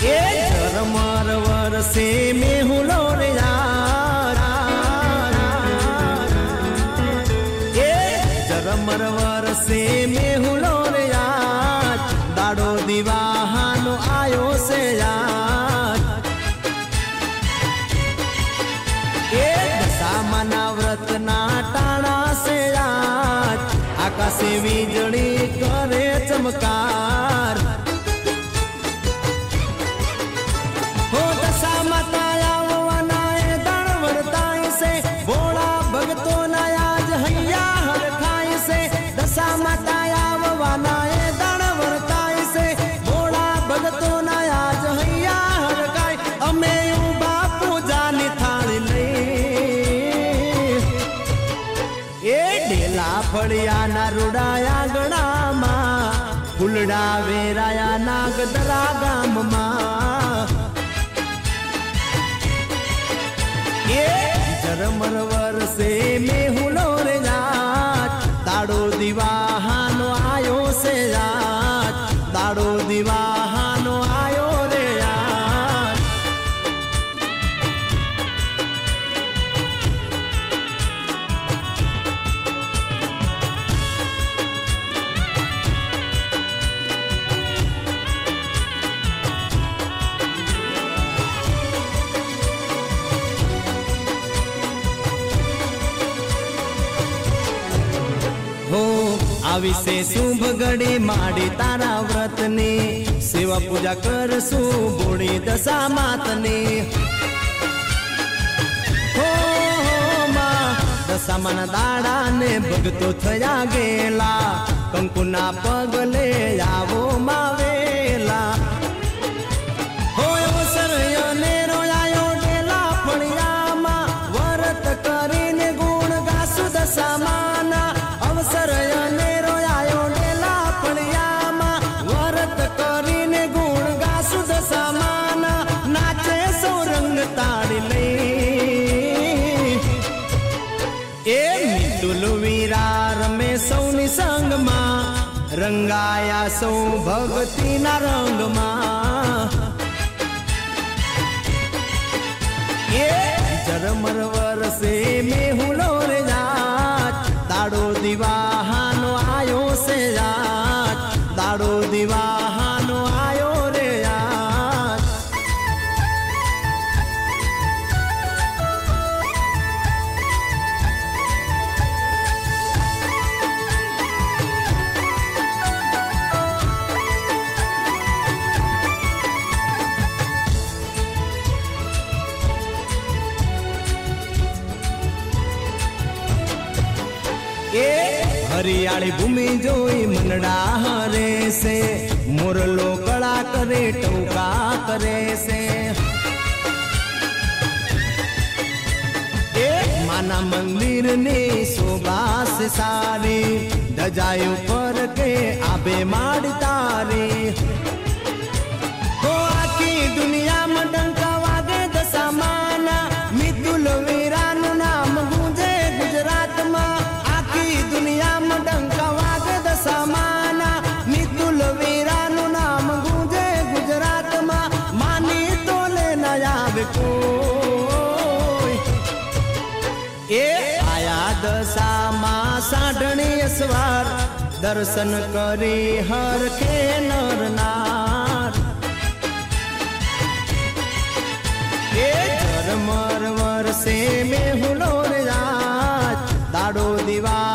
ए झरमर वर्षे में हुलो रे यार, ए झरमर वर्षे में हुलो रे यार, दाड़ो दीवाहानो आयो से यार। ए दशामाना व्रत ना टाणा से यार, आकाशे वीजળી करे चमकार। हो दशा माता आववाना ए दाण वर्ताय से, भोळा भगतो ना आज हैया हर खाय से। दशा माता आववाना ए दाण वर्ताय से, भोळा भगतो ना आज हैया हर खाय। अमे उभा पूजानी थाળી लई, ए ढेला फळियाना रुडाया गणामा, फूलड़ा वेराया नागदरा गाममा। ए झरमर वर्षे में हुलो रे यार, दाड़ो दीवाहानो आयो से यार, दाड़ो दीवाहानो आयो रे यार। हो आविसे शुभ घड़ी माड़ी तारा व्रतनी, सेवा पूजा करसु बोड़ी दशा मातनी। हो मां दशा मन दाड़ा ने भगतो थया गेला, कंकुना पगले आवो मावेला। हो अवसर अनेरो आयो डेला फळियामा, व्रत करीने गुण गासु दशा माना। अवसर अनेरो आयो डेला फळियामा, व्रत करीने गुण गासु दशा माना। नाचे सौ रंग ताड़ी लई, ए मितुल वीरा रमे सौनी संगमा, रंगाया सौ भगती ना रंगमा। ए झरमर वर्षे में हुलो रे यार, दाड़ो दीवाहानो आयो से यार, दाड़ो दीवाहानो आयो रे यार। ए हरियाली भूमि जोई मनड़ा हरे से, मोरलो कड़ा करे टौका करे से। ए माना मंदिर ने शोभा से सारी, दजायो पर के आबे माड़ तारी। हो आखी दुनिया में डंका वागे दशा माना, मितुल वीरानु नाम गूंजे गुजरात में। दुनिया में डंका वागे दशा माना, मितुल वीरानु नाम गूंजे गुजरात में। मानी तो ले न आवे कोई, ए आया दशा मां साढ़णी अस्वार, दर्शन करी हर के नर नार। ए झरमर वर्षे में हुलो रे यार, दाड़ो दीवा